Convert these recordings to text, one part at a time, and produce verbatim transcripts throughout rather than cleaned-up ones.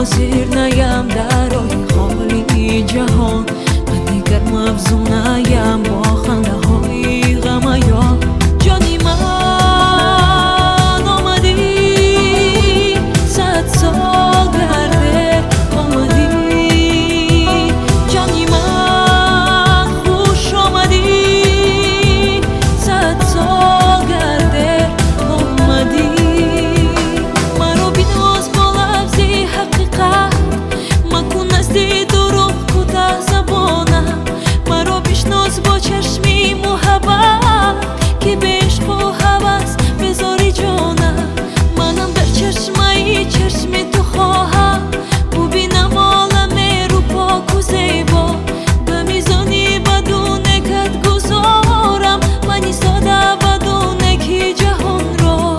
ناظر نیم در روی خالی جهان، من دیگر مفزون نیم با خنده های غم یا جانی من آمدی صد سال گرده آمدی، جانی من خوش آمدی صد سال گرده آمدی. مرا بیناز با لفظی حقیقت مکن نزدی دروغ کوتاه زبانم، مرا بشناس با چشمی محبت که به عشق و هوس بذاری جانم. منم در چشمای چشم تو خواهم ببینم عالم رو پاک و زیبا، به میزانی بدون کت گذارم من ایستاده بدون کی جهان را.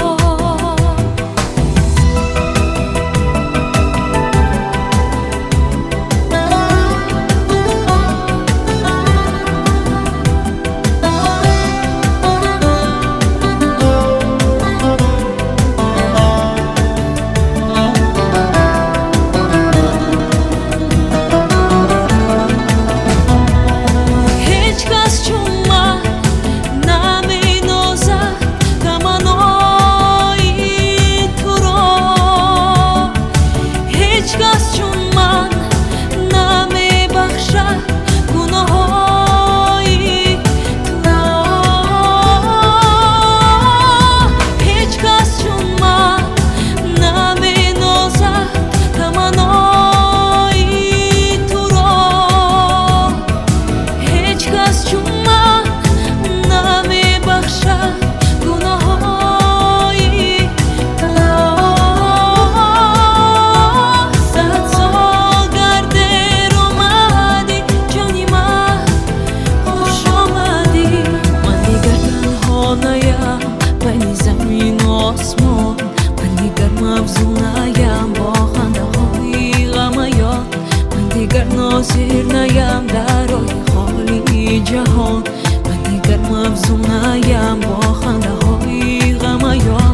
مفزونایم با خنده های غم یاد، من دیگر ناظر نیم در روی خالی جهان، من دیگر مفزونایم با خنده های غم یاد.